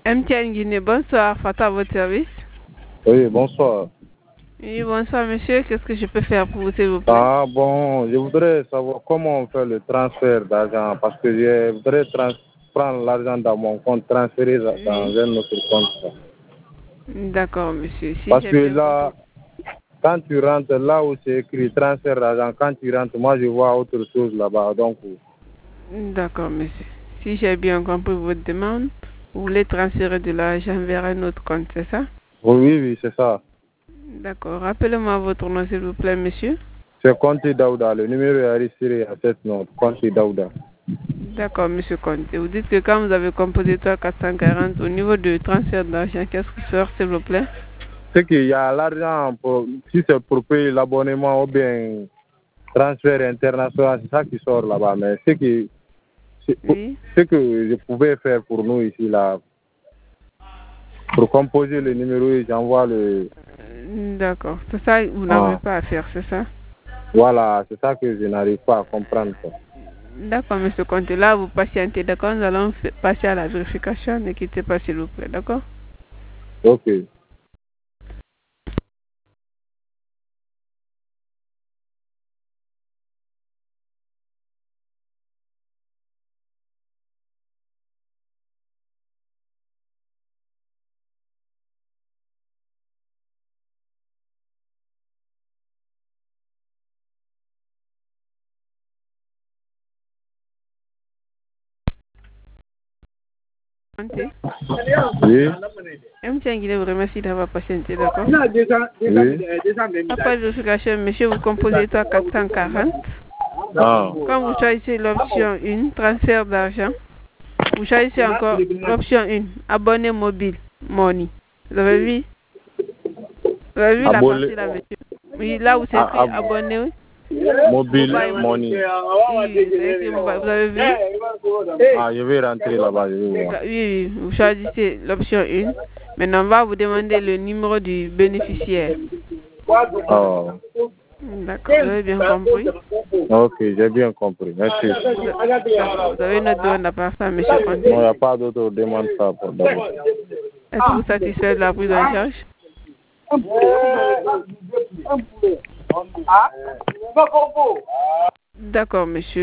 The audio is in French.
MTN Guinée, bonsoir, Fata à votre service. Oui, bonsoir. Oui, bonsoir monsieur, qu'est-ce que je peux faire pour vous s'il vous plaît? Ah bon, je voudrais savoir comment on fait le transfert d'argent parce que je voudrais prendre l'argent dans mon compte, transférer dans un autre compte. D'accord monsieur, si Parce j'ai que bien là, quand tu rentres là où c'est écrit transfert d'argent, quand tu rentres, moi je vois autre chose là-bas. Donc, D'accord monsieur, si j'ai bien compris votre demande, vous voulez transférer de l'argent vers un autre compte, c'est ça? oui, c'est ça. D'accord, rappelez-moi votre nom s'il vous plaît monsieur. C'est Conti Daouda, le numéro est enregistré à cette note, Conti Daouda. D'accord monsieur Conte, vous dites que quand vous avez composé 3440 au niveau du transfert d'argent, qu'est-ce qui sort s'il vous plaît? C'est qu'il y a l'argent, si c'est pour payer l'abonnement ou bien transfert international, c'est ça qui sort là-bas. Mais ce que je pouvais faire pour nous ici, là, pour composer le numéro et j'envoie le... D'accord, c'est ça que vous n'avez pas à faire, c'est ça? Voilà, c'est ça que je n'arrive pas à comprendre. D'accord, monsieur Conte, là, vous patientez, d'accord? Nous allons passer à la vérification. Ne quittez pas, s'il vous plaît, d'accord? Ok. Oui. MTN Guinée vous remercie d'avoir patienté, d'accord? Oui. Après vérification, monsieur, vous composez 440. Quand vous choisissez l'option 1, transfert d'argent, vous choisissez encore l'option 1, abonné mobile, money. Vous avez vu? Vous avez vu la partie là, monsieur? Oui, là où c'est écrit abonné, oui. Mobile money. Oui, c'est écrit mobile. Vous avez vu? Ah, je vais rentrer là-bas, je vais voir. Oui, vous choisissez l'option 1. Maintenant, on va vous demander le numéro du bénéficiaire. Oh. D'accord, vous avez bien compris? Ok, j'ai bien compris. Merci. Vous avez une autre demande à part ça, monsieur Conte? Non, il n'y a pas d'autre demande ça pour d'abord. Est-ce que vous satisfait de la prise en charge? D'accord, monsieur.